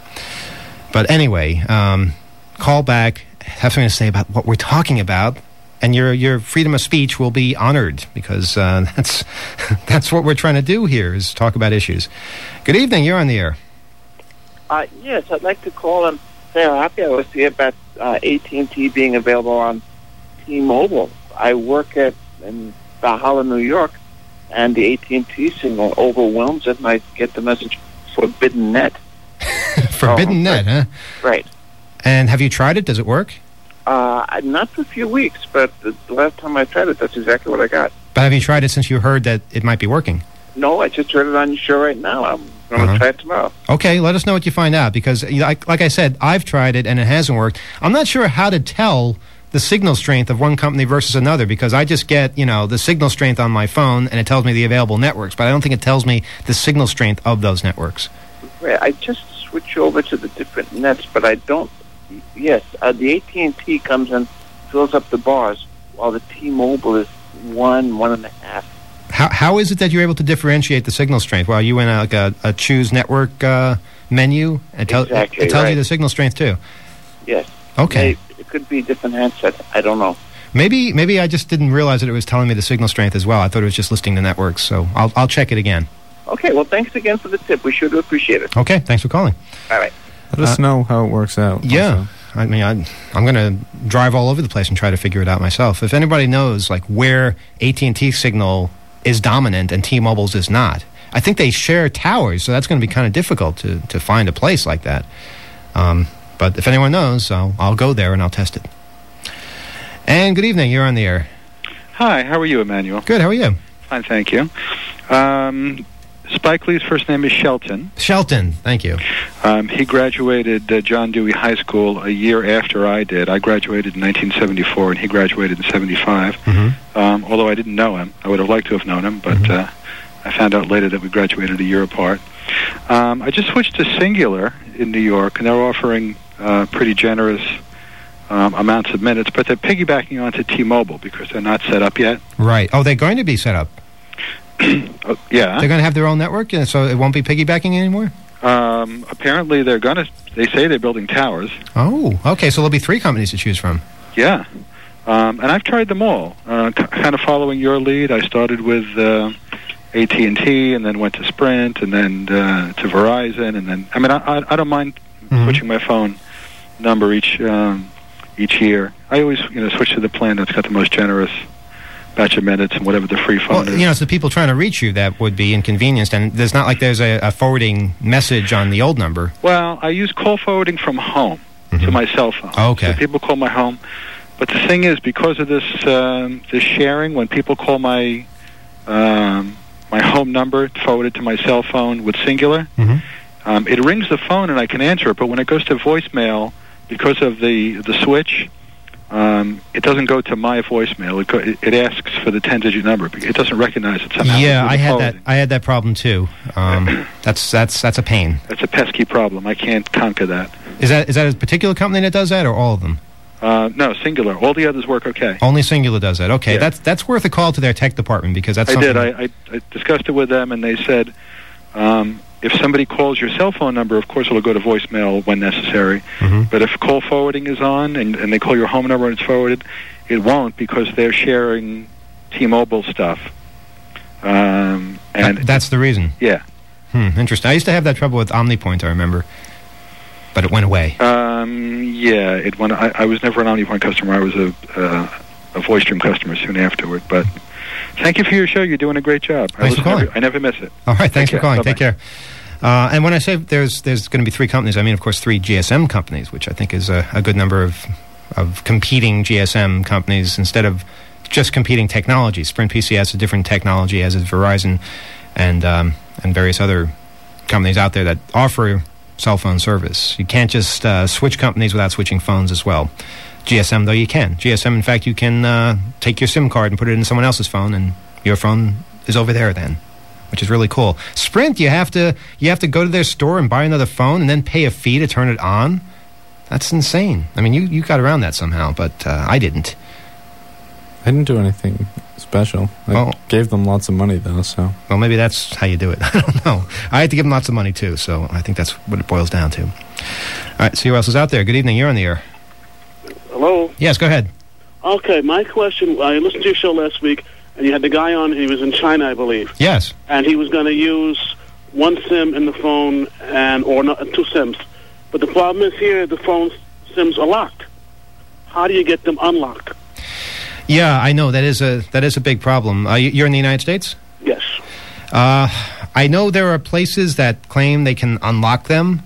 But anyway, call back, have something to say about what we're talking about, and your freedom of speech will be honored because that's what we're trying to do here is talk about issues. Good evening. You're on the air. Yes, I'd like to call and say how happy I was to hear about AT&T being available on T-Mobile. I work in Valhalla, New York, and the AT&T signal overwhelms it, and I get the message, Forbidden Net. Forbidden Net, huh? Right. And have you tried it? Does it work? Not for a few weeks, but the last time I tried it, that's exactly what I got. But have you tried it since you heard that it might be working? No, I just heard it on your show right now. I'm going to try it tomorrow. Okay, let us know what you find out, because like I said, I've tried it and it hasn't worked. I'm not sure how to tell the signal strength of one company versus another, because I just get, the signal strength on my phone and it tells me the available networks, but I don't think it tells me the signal strength of those networks. Right, I just switch over to the different nets, but I don't. Yes, the AT&T comes and fills up the bars, while the T-Mobile is 1.5. How is it that you're able to differentiate the signal strength? Well, are you in a choose network menu? And Exactly, it tells you the signal strength too? Yes. Okay. It could be different handsets. I don't know. Maybe I just didn't realize that it was telling me the signal strength as well. I thought it was just listing the networks, so I'll check it again. Okay, well, thanks again for the tip. We sure do appreciate it. Okay, thanks for calling. All right. Let us know how it works out. Yeah. Also. I mean, I'm going to drive all over the place and try to figure it out myself. If anybody knows where AT&T signal is dominant and T-Mobile's is not, I think they share towers, so that's going to be kind of difficult to find a place like that. But if anyone knows, I'll go there and I'll test it. And good evening. You're on the air. Hi. How are you, Emmanuel? Good. How are you? Fine, thank you. Spike Lee's first name is Shelton. Shelton, thank you. He graduated John Dewey High School a year after I did. I graduated in 1974, and he graduated in 75. Mm-hmm. Although I didn't know him. I would have liked to have known him, but I found out later that we graduated a year apart. I just switched to Singular in New York, and they're offering pretty generous amounts of minutes, but they're piggybacking onto T-Mobile because they're not set up yet. Right. Oh, they're going to be set up. Yeah. They're going to have their own network, so it won't be piggybacking anymore? Apparently they're going to... They say they're building towers. Oh, okay, so there'll be 3 companies to choose from. Yeah. And I've tried them all. Kind of following your lead, I started with AT&T, and then went to Sprint, and then to Verizon, and then... I mean, I don't mind switching my phone number each year. I always switch to the plan that's got the most generous batch of minutes and whatever the free phone is. It's the people trying to reach you that would be inconvenienced, and there's not like there's a forwarding message on the old number. Well, I use call forwarding from home to my cell phone. Okay. So people call my home. But the thing is, because of this sharing, when people call my my home number forwarded to my cell phone with Singular, it rings the phone and I can answer it, but when it goes to voicemail, because of the switch, it doesn't go to my voicemail. It asks for the 10-digit number. It doesn't recognize it somehow. Yeah, I had that problem too. That's a pain. That's a pesky problem. I can't conquer that. Is that a particular company that does that, or all of them? No, Singular. All the others work okay. Only Singular does that. Okay, yeah. That's worth a call to their tech department, because that's I something... did. I discussed it with them, and they said if somebody calls your cell phone number, of course it'll go to voicemail when necessary. But if call forwarding is on and they call your home number and it's forwarded, it won't, because they're sharing T-Mobile stuff. And that's the reason? Yeah. Interesting. I used to have that trouble with OmniPoint, I remember. But it went away. Yeah, it went. I was never an OmniPoint customer. I was a VoiceStream customer soon afterward. But thank you for your show. You're doing a great job. Thanks for calling. I never miss it. All right, thanks for calling. Bye-bye. Take care. And when I say there's going to be 3 companies, I mean, of course, 3 GSM companies, which I think is a good number of competing GSM companies instead of just competing technology. Sprint PC has a different technology, as is Verizon and various other companies out there that offer cell phone service. You can't just switch companies without switching phones as well. GSM, though, you can. GSM, in fact, you can take your SIM card and put it in someone else's phone, and your phone is over there then, which is really cool. Sprint, you have to go to their store and buy another phone and then pay a fee to turn it on. That's insane. I mean, you got around that somehow, but I didn't. I didn't do anything special. I gave them lots of money, though, so... Well, maybe that's how you do it. I don't know. I had to give them lots of money, too, so I think that's what it boils down to. All right, see who else is out there. Good evening. You're on the air. Hello? Yes, go ahead. Okay, my question, I listened to your show last week, and you had the guy on, he was in China, I believe. Yes. And he was going to use one SIM in the phone, or 2 SIMs. But the problem is here, the phone SIMs are locked. How do you get them unlocked? Yeah, I know. That is a big problem. You're in the United States? Yes. I know there are places that claim they can unlock them,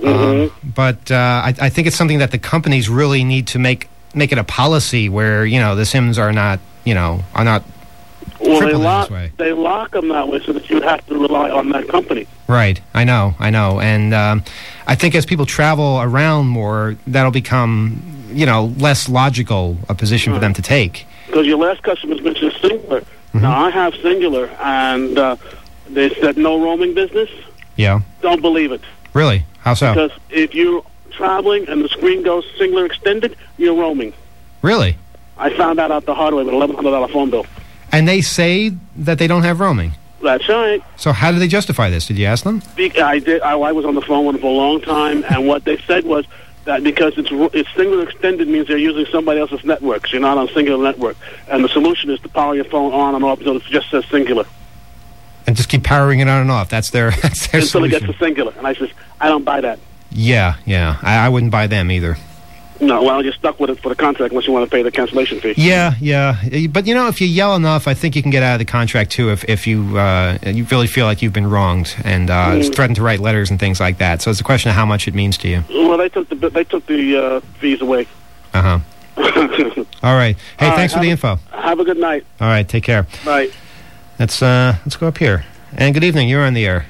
but I think it's something that the companies really need to make it a policy where, the SIMs are not, are not Well, they lock them that way so that you have to rely on that company. Right. I know. And I think as people travel around more, that'll become, less logical a position for them to take. Because your last customer's mentioned Singular. Now, I have Singular, and they said no roaming business. Yeah. Don't believe it. Really? How so? Because if you're traveling and the screen goes Singular extended, you're roaming. Really? I found that out the hard way with an $1,100 phone bill. And they say that they don't have roaming? That's right. So how do they justify this? Did you ask them? I did. I was on the phone with them for a long time, and what they said was that because it's Singular extended means they're using somebody else's network, so you're not on Singular network. And the solution is to power your phone on and off until it just says Singular. And just keep powering it on and off. That's their until solution. It gets to Singular. And I says, I don't buy that. Yeah. I wouldn't buy them either. No, well, you're stuck with it for the contract unless you want to pay the cancellation fee. Yeah. But, if you yell enough, I think you can get out of the contract, too, if you really feel like you've been wronged and threaten to write letters and things like that. So it's a question of how much it means to you. Well, they took the fees away. Uh-huh. All right. Hey, thanks for the info. Have a good night. All right, take care. Bye. Let's go up here. And good evening. You're on the air.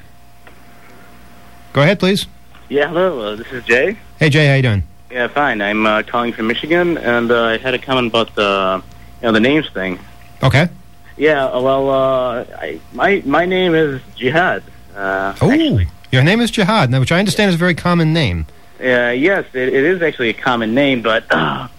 Go ahead, please. Yeah, hello. This is Jay. Hey, Jay. How you doing? Yeah, fine. I'm calling from Michigan, and I had a comment about the names thing. Okay. Yeah. Well, my name is Jihad. Actually. Your name is Jihad, which I understand is a very common name. Yes, it is actually a common name, but I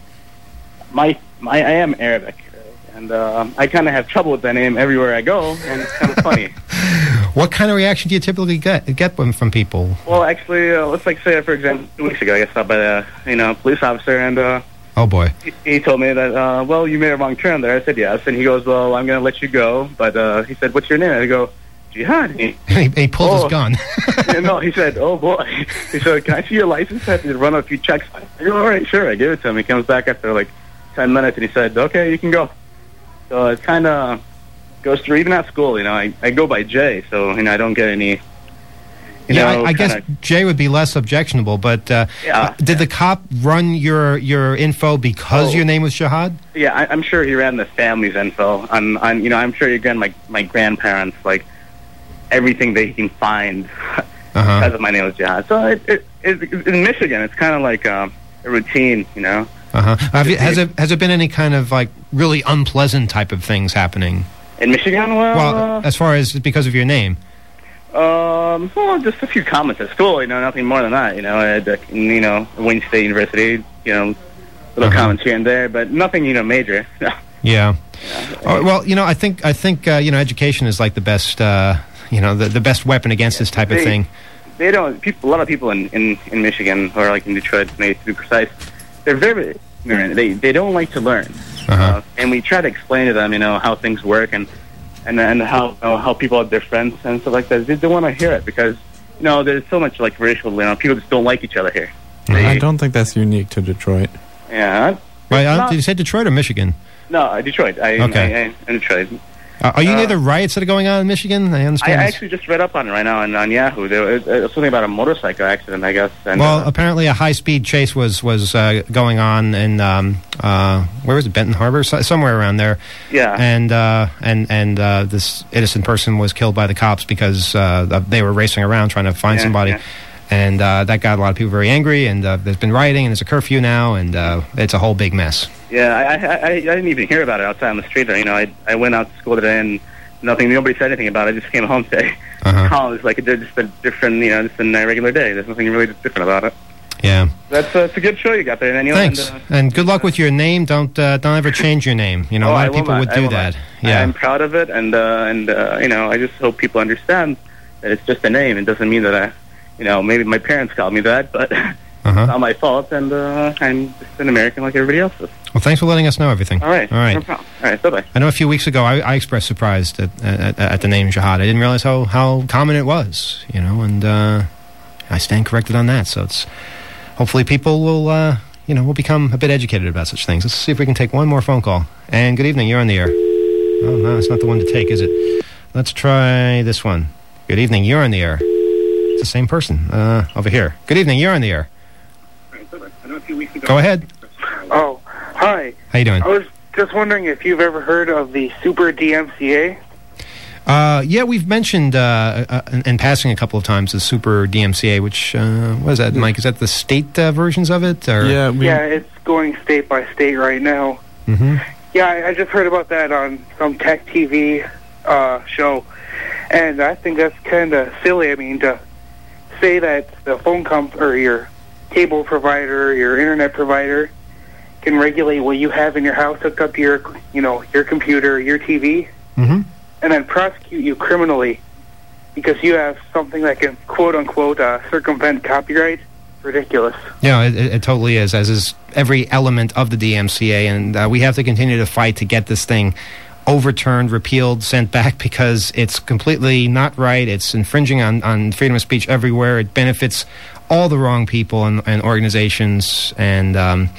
am Arabic, and I kind of have trouble with that name everywhere I go, and it's kind of funny. What kind of reaction do you typically get from people? Well, actually, let's say, for example, 2 weeks ago, I got stopped by the police officer, and oh boy, he told me that well, you made a wrong turn there. I said yes, and he goes, well, I'm going to let you go, but he said, what's your name? I go, Jihad. He pulled his gun. No, he said, oh boy. He said, can I see your license? I had to run a few checks. I go, all right, sure. I give it to him. He comes back after like 10 minutes, and he said, okay, you can go. So it kind of goes through, even at school, I go by Jay, so, I don't get any, I guess Jay would be less objectionable, but did the cop run your info because your name was Jihad? Yeah, I'm sure he ran the family's info. I'm sure he ran my grandparents, like, everything they can find because of my name was Jihad. So in Michigan, it's kind of like a routine, Has there been any kind of, like, really unpleasant type of things happening? In Michigan? Well, as far as because of your name. Well, just a few comments at school, nothing more than that, at Wayne State University, little comments here and there, but nothing, major. Yeah. Well, I think education is like the best, the best weapon against this type of thing. They don't. A lot of people in Michigan, or like in Detroit, to be precise, they're very ignorant. They don't like to learn, and we try to explain to them, how things work, and and how people have their friends and stuff like that. They want to hear it because there's so much like racial. People just don't like each other here. I don't think that's unique to Detroit. Yeah. Did you say Detroit or Michigan? No, Detroit. I'm Detroit. Are you near the riots that are going on in Michigan? I understand. I actually just read up on it right now on Yahoo. There was something about a motorcycle accident, I guess. And, apparently a high-speed chase was going on in where was it? Benton Harbor, somewhere around there. Yeah. And this innocent person was killed by the cops because they were racing around trying to find somebody. Yeah. And that got a lot of people very angry, and there's been rioting, and there's a curfew now, and it's a whole big mess. Yeah, I didn't even hear about it outside on the street. I went out to school today, and nobody said anything about it. I just came home today. Oh, it's like it's just a different, just a regular day. There's nothing really different about it. Yeah. That's it's a good show you got there, Daniel. Thanks. And good luck with your name. Don't ever change your name. A lot of people would do that. Yeah. I'm proud of it, and I just hope people understand that it's just a name. It doesn't mean that maybe my parents called me that, but it's not my fault, and I'm just an American like everybody else is. Well, thanks for letting us know everything. All right. No problem. All right, bye-bye. I know a few weeks ago I expressed surprise at the name Jihad. I didn't realize how common it was, and I stand corrected on that. So it's hopefully people will, will become a bit educated about such things. Let's see if we can take one more phone call. And good evening, you're on the air. Oh, no, it's not the one to take, is it? Let's try this one. Good evening, you're on the air. It's the same person over here. Good evening, you're on the air. Go ahead. Oh, hi. How you doing? I was just wondering if you've ever heard of the Super DMCA. Yeah, we've mentioned in passing a couple of times the Super DMCA, which, what is that, Mike? Is that the state versions of it? Or? Yeah, it's going state by state right now. Mm-hmm. Yeah, I just heard about that on some tech TV show, and I think that's kind of silly. I mean, to say that the phone or your cable provider, your internet provider, can regulate what you have in your house hooked up to your computer, your TV, and then prosecute you criminally because you have something that can quote-unquote circumvent copyright. Ridiculous. Yeah, it totally is, as is every element of the DMCA, and we have to continue to fight to get this thing overturned, repealed, sent back, because it's completely not right. It's infringing on freedom of speech everywhere. It benefits all the wrong people and organizations, and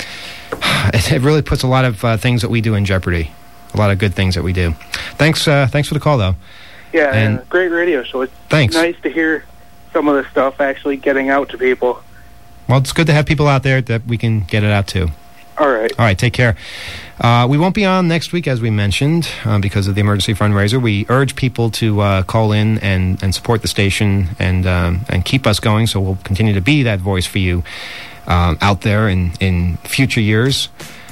it really puts a lot of things that we do in jeopardy. A lot of good things that we do. Thanks for the call, though. Yeah, and great radio show. It's nice to hear some of this stuff actually getting out to people. Well, it's good to have people out there that we can get it out to. All right, take care. We won't be on next week, as we mentioned, because of the emergency fundraiser. We urge people to call in and support the station and keep us going, so we'll continue to be that voice for you out there in future years.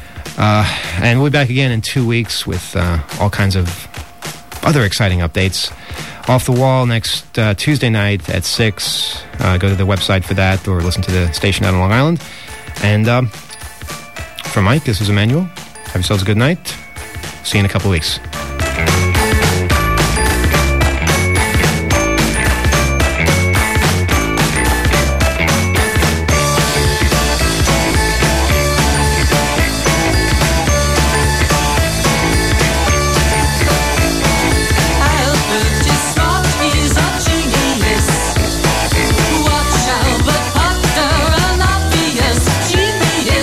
And we'll be back again in 2 weeks with all kinds of other exciting updates. Off the Wall next Tuesday night at 6. Go to the website for that, or listen to the station out on Long Island. And for Mike, this is Emmanuel. Have yourselves a good night. See you in a couple of weeks.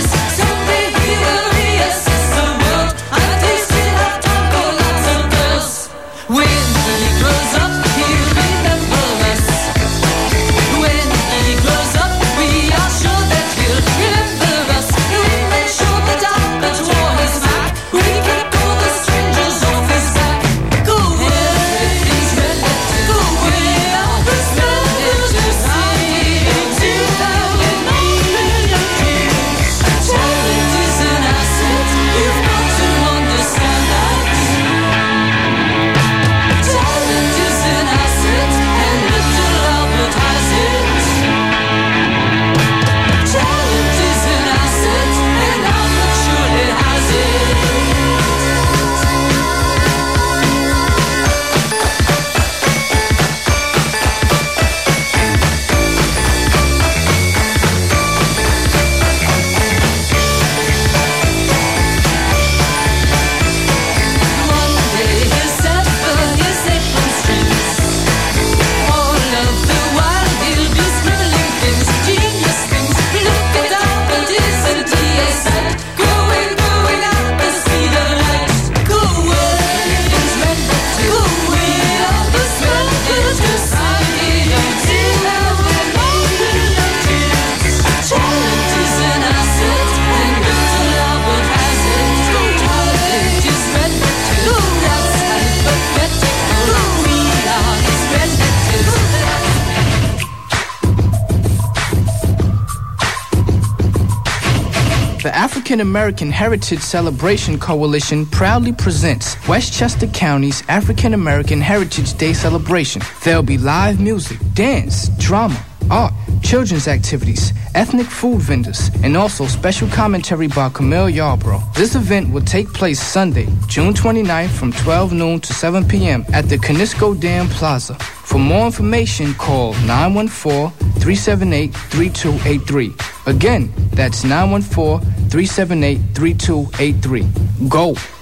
Someday he will be a sister world. I taste it of chocolate and girls. African American Heritage Celebration Coalition proudly presents Westchester County's African American Heritage Day celebration. There'll be live music, dance, drama, art, children's activities, ethnic food vendors, and also special commentary by Camille Yarbrough. This event will take place Sunday, June 29th from 12 noon to 7 p.m. at the Conisco Dam Plaza. For more information, call 914-378-3283. Again, that's 914-378-3283. Go!